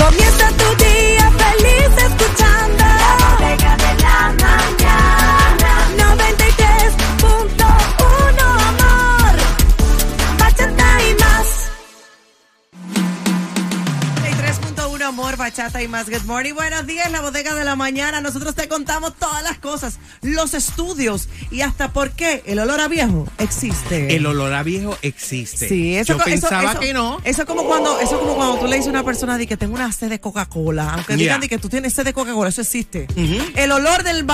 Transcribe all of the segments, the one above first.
Comienza tu día feliz escuchando La Bodega de la Mañana. 93.1 amor. Bachata y más. 93.1 amor, bachata y más. Good morning, buenos días, La Bodega de la Mañana. Nosotros te contamos todas las cosas, los estudios y hasta por qué el olor a viejo existe. El olor a viejo existe. Sí, Yo pensaba que no. Eso es como cuando tú le dices a una persona de que tengo una sed de Coca-Cola, aunque digan de que tú tienes sed de Coca-Cola, eso existe. El olor del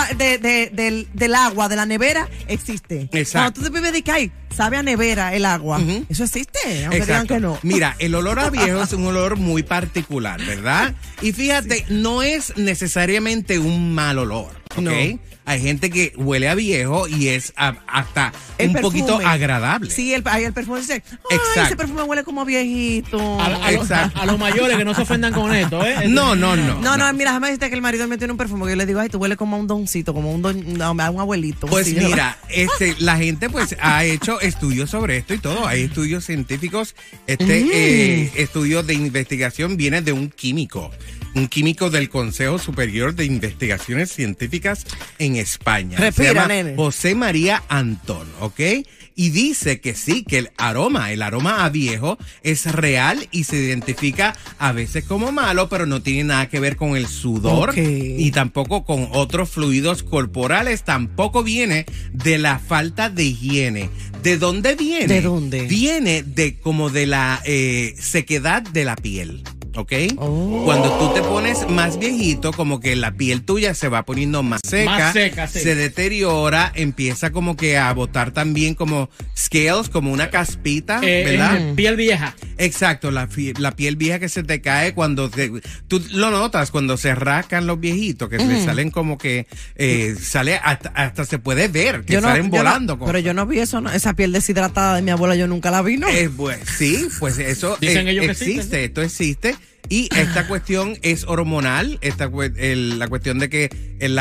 agua, de la nevera, existe. Exacto. Cuando tú te vives de que hay, sabe a nevera el agua, eso existe, aunque digan que no. Mira, el olor a viejo es un olor muy particular, ¿verdad? Y fíjate, no es necesariamente un mal olor, ¿ok? No. Hay gente que huele a viejo y es hasta un poquito agradable. Sí, el perfume dice, ay, Exacto. ese perfume huele como a viejito. A los mayores que no se ofendan con esto, ¿eh? No, mira, déjame decirte que el marido me tiene un perfume que yo le digo, ay, tú hueles como a un doncito, como a un abuelito. Pues sí, mira, la gente pues ha hecho estudios sobre esto y todo. Hay estudios científicos. Estudios de investigación viene de un químico del Consejo Superior de Investigaciones Científicas en España. Respira, se llama nene. José María Antón, ¿ok? Y dice que sí, que el aroma a viejo es real y se identifica a veces como malo, pero no tiene nada que ver con el sudor y tampoco con otros fluidos corporales, tampoco viene de la falta de higiene. ¿De dónde viene? ¿De dónde? Viene de como de la sequedad de la piel. ¿Ok? Cuando tú te pones más viejito, como que la piel tuya se va poniendo más seca, sí. Se deteriora, empieza como que a botar también como scales, como una caspita, ¿verdad? Piel vieja. Exacto, la piel vieja que se te cae cuando tú lo notas cuando se rascan los viejitos, que se salen como que sale hasta se puede ver que salen volando. Pero yo no vi eso, no, esa piel deshidratada de mi abuela yo nunca la vi, ¿no? Pues sí, pues eso Dicen ellos que existe, esto existe. Y esta cuestión es hormonal, la cuestión de que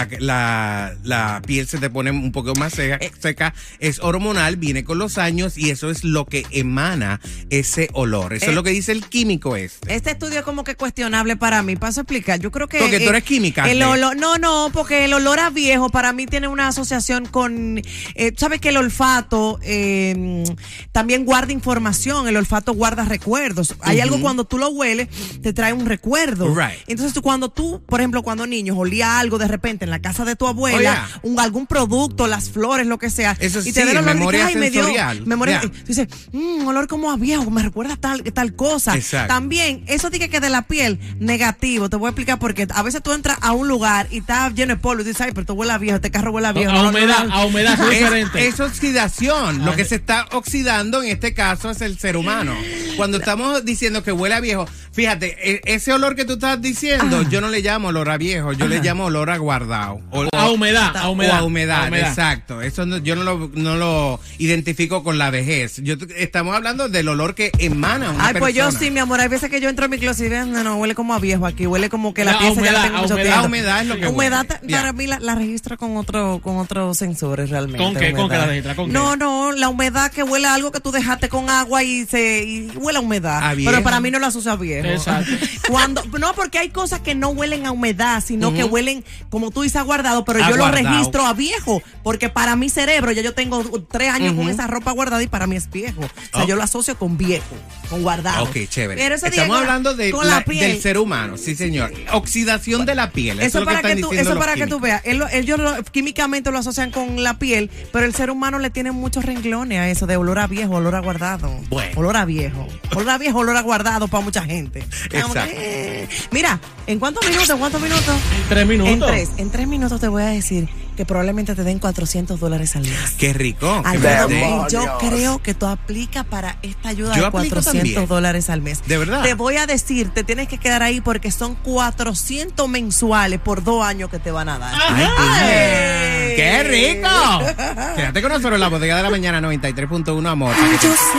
la piel se te pone un poco más seca, es hormonal, viene con los años y eso es lo que emana ese olor. Eso es lo que dice el químico Este estudio es como que cuestionable para mí. Paso a explicar. Yo creo que... Porque tú eres química. El olor, no, porque el olor a viejo para mí tiene una asociación con... ¿sabes que el olfato también guarda información? El olfato guarda recuerdos. Hay algo cuando tú lo hueles, te trae un recuerdo. Right. Entonces cuando tú, por ejemplo, cuando niños olía algo de repente en la casa de tu abuela, algún producto, las flores, lo que sea, eso y sí, te da memoria sensorial. Tú dices, olor como a viejo, me recuerda tal cosa. Exacto. También, eso dice que de la piel, negativo. Te voy a explicar por qué. A veces tú entras a un lugar y está lleno de polvo y dices, ay, pero tú huele a viejo, este carro huele a viejo. A humedad es diferente. Es oxidación. Lo que se está oxidando en este caso es el ser humano. Cuando estamos diciendo que huele a viejo, fíjate, ese olor que tú estás diciendo, yo no le llamo olor a viejo, yo le llamo olor a guardado. A humedad. A humedad, exacto. Eso yo no lo identifico con la vejez. Estamos hablando del olor que emana una persona. Pues yo sí, mi amor. Hay veces que yo entro a mi closet y no, huele como a viejo aquí. Huele como que la pieza ya la tengo mucho tiempo. La humedad es lo que humedad para mí la registro con otros sensores realmente. ¿Con qué? ¿Con qué la registra? No, la humedad que huele a algo que tú dejaste con agua y huele a humedad. Pero para mí no la asocio a viejo. Exacto. No, porque hay cosas que no huelen a humedad, sino que huelen, como tú dices, a guardado, pero yo lo registro a viejo, porque para mi cerebro, ya yo tengo 3 años con esa ropa guardada y para mí es viejo. O sea, yo lo asocio con viejo, con guardado. Ok, chévere. Pero eso estamos hablando del ser humano, sí señor. Oxidación de la piel. Eso para que tú veas. Ellos químicamente lo asocian con la piel, pero el ser humano le tiene muchos renglones a eso de olor a viejo, olor a guardado. Bueno. Olor a viejo, olor a guardado para mucha gente. Exacto. Mira, ¿en cuántos minutos? 3 minutos. En 3 minutos te voy a decir que probablemente te den $400 al mes. Qué rico. Yo creo que tú aplicas para esta ayuda Yo de $400 al mes. ¿De verdad? Te voy a decir, te tienes que quedar ahí porque son 400 mensuales por 2 años que te van a dar. ¡Qué rico! Quédate con nosotros en La Bodega de la Mañana 93.1 amor.